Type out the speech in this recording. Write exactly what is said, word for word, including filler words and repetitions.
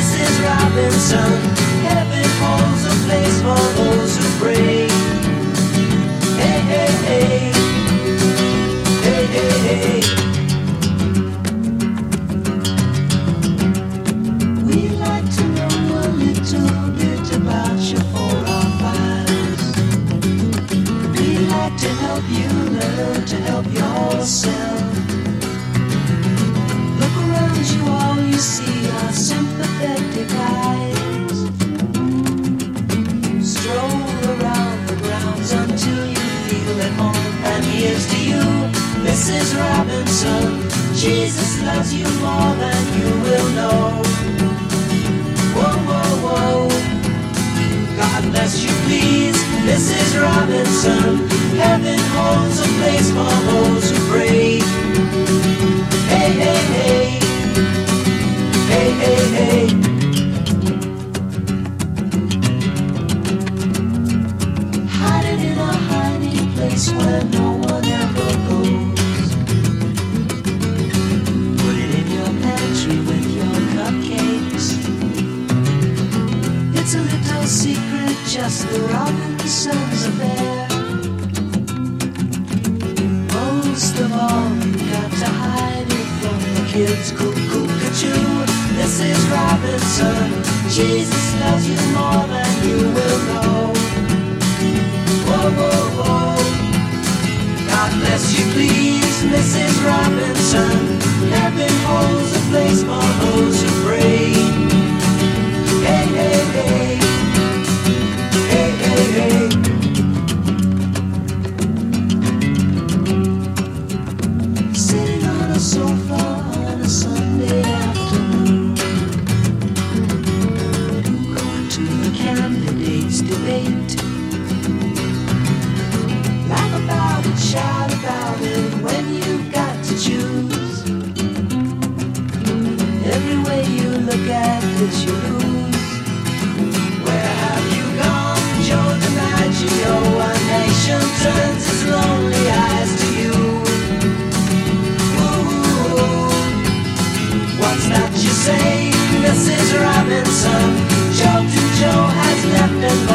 Missus Robinson. Heaven holds a place for those who pray. Hey, hey, hey. Hey, hey, hey. We'd like to know a little bit about your forefathers. We'd like to help you learn to help yourself. Look around you, all you see are sympathetic eyes. Stroll around the grounds until you feel at home. And here's to you, Missus Robinson. Jesus loves you more than you will know. Whoa, whoa, whoa. God bless you, please, Missus Robinson. Heaven holds a place for those who pray. Hey, hey, hey. Hey, hey, hey. Hiding in a hiding place where no one ever goes. Put it in your pantry with your cupcakes. It's a little secret, just the Robinsons affair. Most of all, you got to hide it from the kids. Cuckoo-cuckoo, Missus Robinson. Jesus loves you more than you will know. Whoa, whoa, whoa. God bless you, please, Missus Robinson. Heaven holds a place for those who pray. Hey, hey, hey. Hey, hey, hey. Sitting on a sofa on a Sunday afternoon, going to the candidates' debate. Laugh about it, shout about it when you've got to choose. Every way you look at it, you lose. Where have you gone, Joe DiMaggio? A nation turns its lonely eyes to you. Ooh, what's that you say, Missus Robinson? Joe to Joe has left and